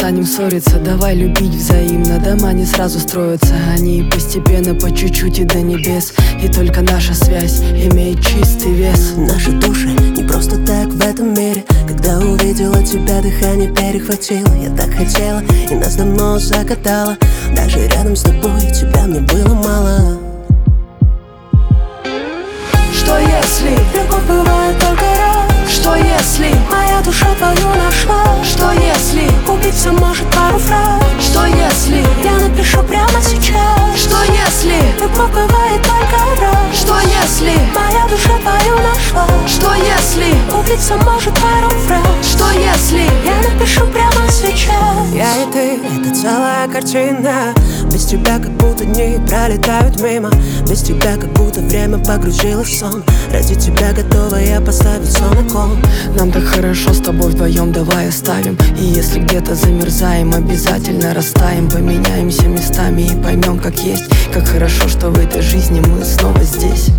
перестанем ссориться, давай любить взаимно. Дома не сразу строятся, они постепенно, по чуть-чуть и до небес. И только наша связь имеет чистый вес. Наши души не просто так в этом мире. Когда увидела тебя, дыхание перехватило. Я так хотела, и нас давно закатала. Даже рядом с тобой тебя мне было мало. Что если любовь бывает только раз? Что если моя душа твою нашла? Что если убийца может пару фраз? Что если я напишу прямо сейчас? Что если любовь бывает только раз? Что если моя душа твою нашла? Что если убийца может пару фраз? Что если я напишу прямо сейчас? Я и ты — это целая картина. Без тебя как будто дни пролетают мимо. Без тебя как будто время погрузилось в сон. Ради тебя готова я поставить все на кон. Нам так хорошо с тобой вдвоем, давай оставим. И если где-то замерзаем, обязательно растаем. Поменяемся местами и поймем, как есть. Как хорошо, что в этой жизни мы снова здесь.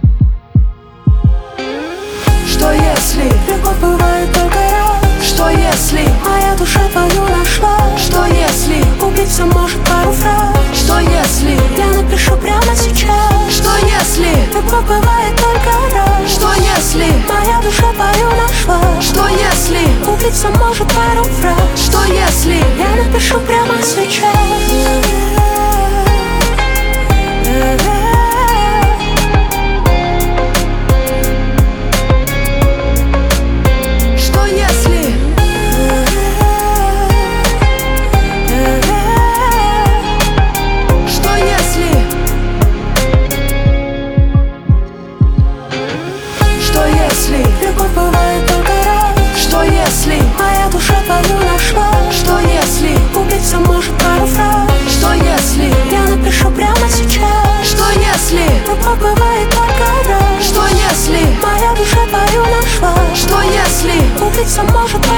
Что если любовь бывает только раз? Что если моя душа твою нашла? Что если убийца может пару фраз? Что если я напишу прямо сейчас? Что если любовь бывает только раз? Что если моя душа твою нашла? Что если убийца может пару фраз? Что если я напишу прямо сейчас? любовь бывает только раз? Что если моя душа твою нашла? Что если убийца может пару фраз? Что если я напишу прямо сейчас? Что если любовь бывает только раз? Что если моя душа твою нашла? Что если убийца может